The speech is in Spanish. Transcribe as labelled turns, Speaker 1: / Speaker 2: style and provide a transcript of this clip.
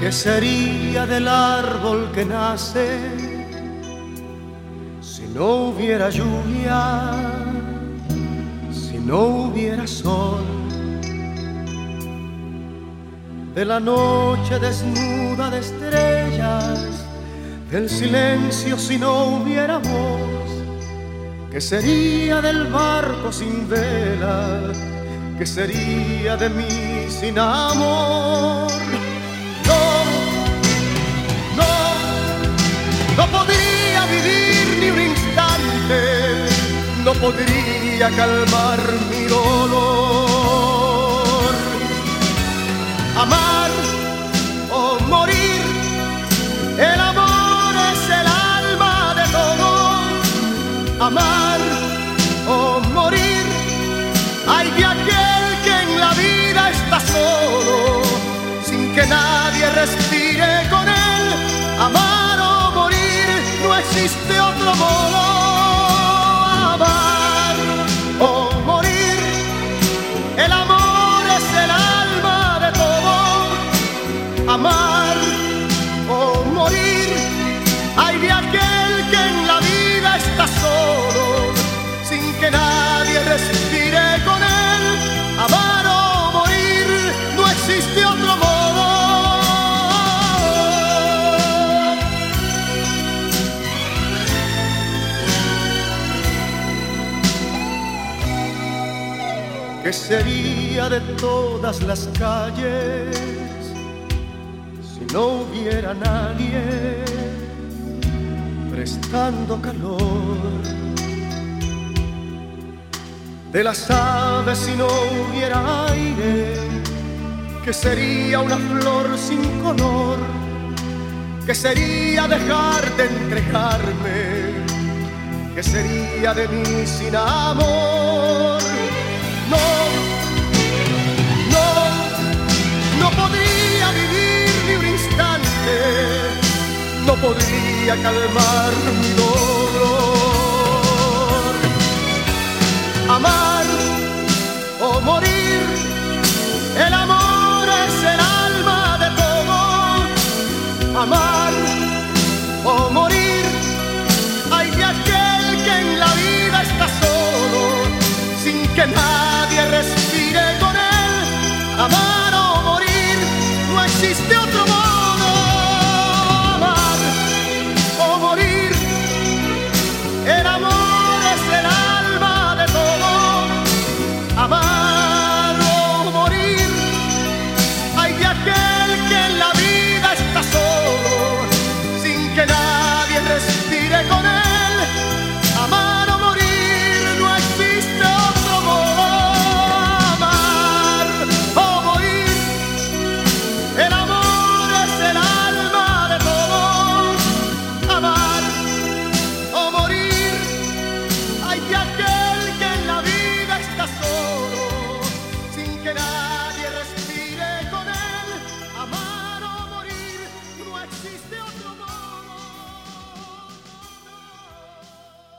Speaker 1: ¿Qué sería del árbol que nace si no hubiera lluvia, si no hubiera sol? De la noche desnuda de estrellas, del silencio si no hubiera voz. ¿Qué sería del barco sin vela? ¿Qué sería de mí sin amor? No podría vivir ni un instante, no podría calmar mi dolor. Amar o morir, el amor es el alma de todo. Amar o morir, hay de aquel que en la vida está solo, sin que nadie respire con él. Amar o morir, no existe otro modo. Amar o morir, el amor es el alma de todo. Amar o morir, hay de aquel que en la vida está solo, sin que nadie respire con él. Amar o morir, no existe otro modo. ¿Qué sería de todas las calles si no hubiera nadie prestando calor? De las aves si no hubiera aire, ¿qué sería una flor sin color? ¿Qué sería dejar de entregarme? ¿Qué sería de mí sin amor? No podría vivir ni un instante, no podría calmar mi dolor. Amar o morir, el amor es el alma de todo. Amar o morir, hay de aquel que en la vida está solo, sin que nadie respire con él. Amar o morir, no existe otro modo.